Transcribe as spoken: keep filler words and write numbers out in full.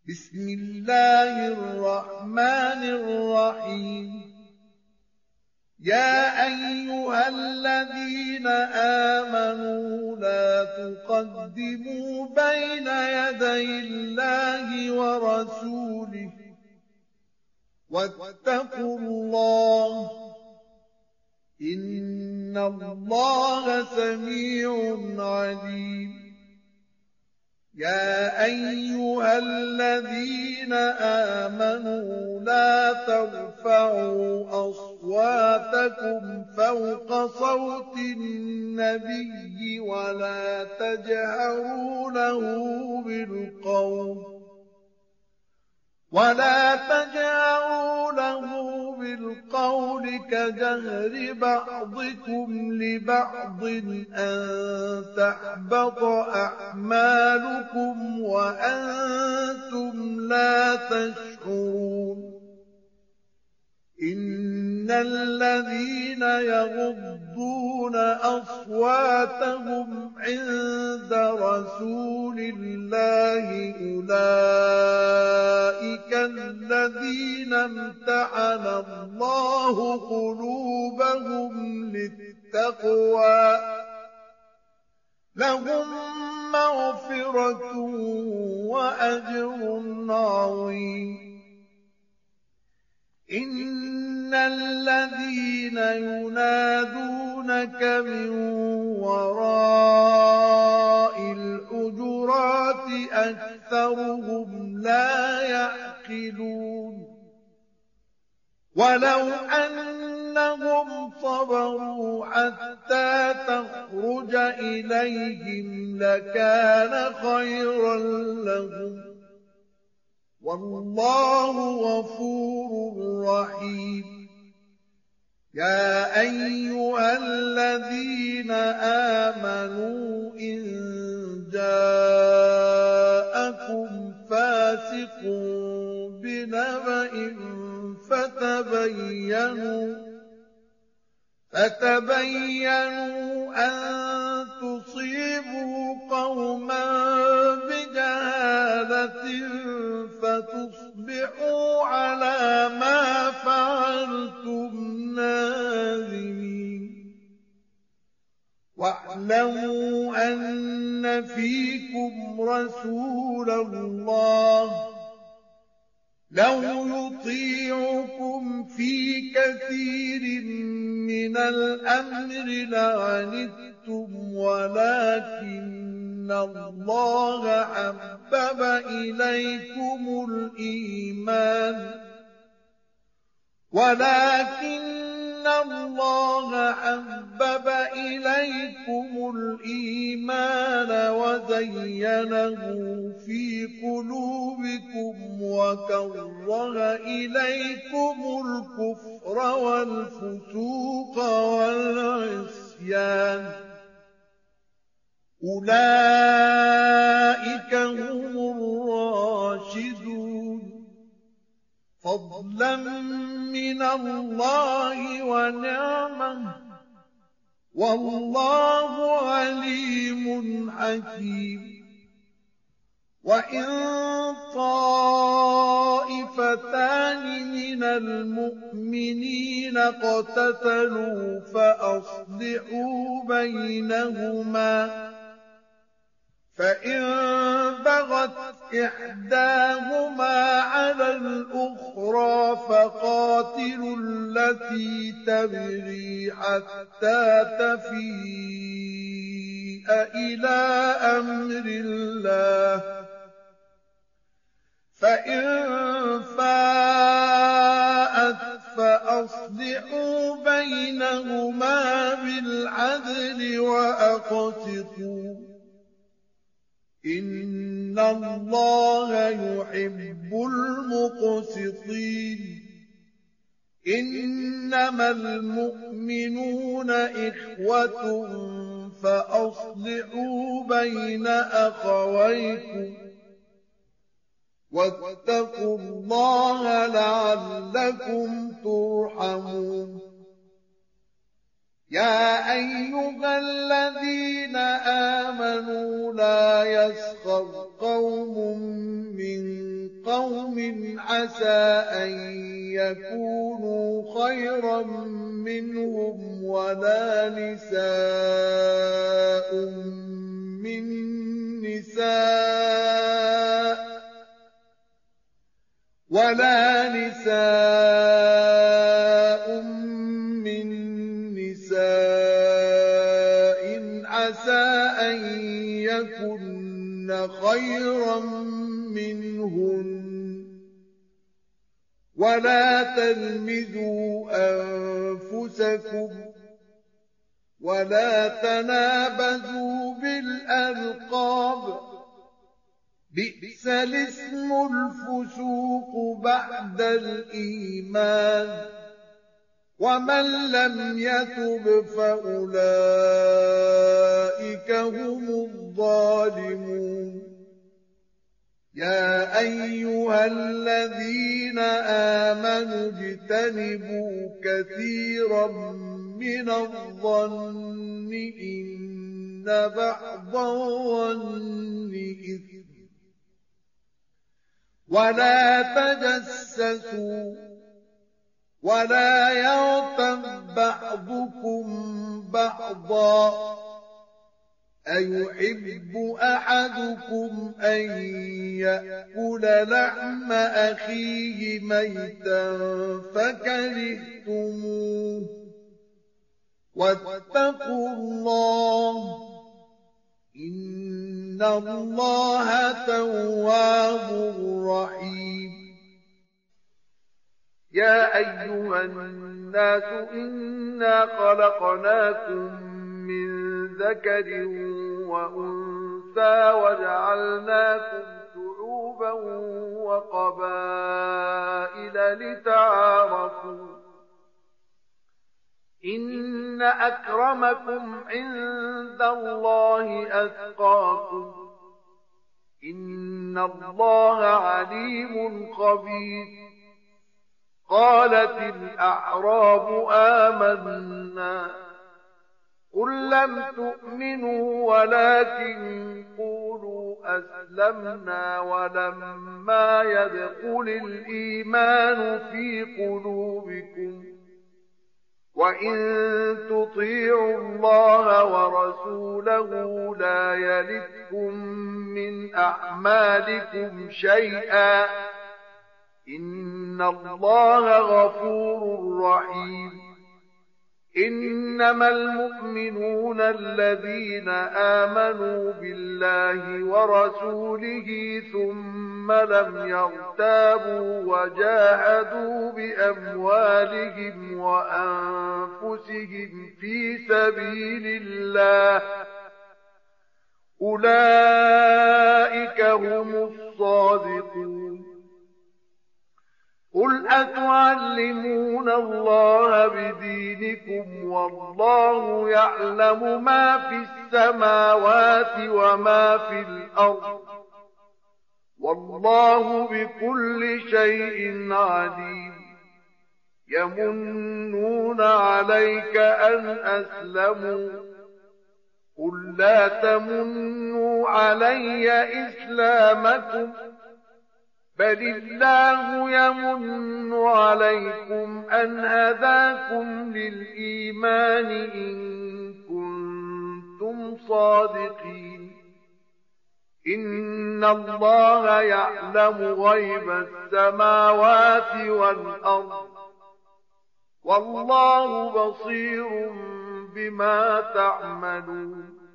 بسم الله الرحمن الرحيم يا أيها الذين آمنوا لا تقدموا بين يدي الله ورسوله واتقوا الله إن الله سميع عليم يا أيها الذين آمنوا لا ترفعوا أصواتكم فوق صوت النبي ولا تجهروا له بالقول ولا تجهروا له بالقول كجهر بعضكم لبعض أن تحبط أعمالكم وأنتم لا تشعرون إن الذين يغضون أصواتهم عند رسول الله أولئك الذين امتحن الله قلوبهم للتقوى لهم مغفرة وأجر عظيم إن الذين ينادونك من وراء الحجرات أكثرهم لا يعقلون ولو أنهم صبروا حتى تخرج إليهم لكان خيرا لهم والله غفور رحيم يا أيها الذين آمنوا إن جاءكم فاسق بنبأ فتبينوا فتبينوا أن تصيبوا قوما بجهالة فتصبحوا على ما فعلتم نادمين واعلموا أن فيكم رسول الله لو يطيعكم في كثير من الأمر لعنتم ولكن الله حبب إليكم الإيمان ولكن الله حبب إليكم الإيمان وزينه في قلوبكم وكره إليكم الكفر والفسوق والعصيان أولئك هم الراشدون فضلا من الله ونعمه والله عليم حكيم وإن طائفتان من المؤمنين اقتتلوا فأصلحوا بينهما فإن بغت إحداهما على الأخرى فقاتلوا التي تبغي حتى تفيء إلى أمر الله فإن فاءت فأصلحوا بينهما بالعدل وأقسطوا إن الله يحب المقسطين إنما المؤمنون إخوة فأصلحوا بين أخويكم واتقوا الله لعلكم ترحمون يا أيها الذين آمنوا لا يسخر قوم من عسى أن يكونوا خيرا منهم ولا نساء من نساء ولا نساء من نساء عسى أن يكن خيرا منهن ولا تلمزوا أنفسكم ولا تنابزوا بالألقاب بئس الاسم الفسوق بعد الإيمان ومن لم يتب فأولئك هم الظالمون يا أيها الذين آمنوا اجتنبوا كثيرا من الظن إن بعض الظن إثم ولا تجسسوا ولا يغتب بعضكم بعضا أيحب أحدكم أن يأكل لحم أخيه ميتا فكرهتموه واتقوا الله إن الله تواب رحيم يا أيها الناس إنا خلقناكم من ذكر وأنثى وجعلناكم شعوبا وقبائل لتعارفوا إن أكرمكم عند الله أتقاكم إن الله عليم خبير قالت الأعراب آمنا قل لم تؤمنوا ولكن قولوا أسلمنا ولما يدخل الإيمان في قلوبكم وإن تطيعوا الله ورسوله لا يلدكم من أعمالكم شيئا إن الله غفور رحيم إنما المؤمنون الذين آمنوا بالله ورسوله ثم لم يرتابوا وجاهدوا بأموالهم وأنفسهم في سبيل الله أولئك هم الصادقون قل أتعلمون الله بدينكم والله يعلم ما في السماوات وما في الأرض والله بكل شيء عليم يمنون عليك أن أسلموا قل لا تمنوا علي إسلامكم بل الله يمن عليكم أن هداكم للإيمان إن كنتم صادقين إن الله يعلم غيب السماوات والأرض والله بصير بما تعملون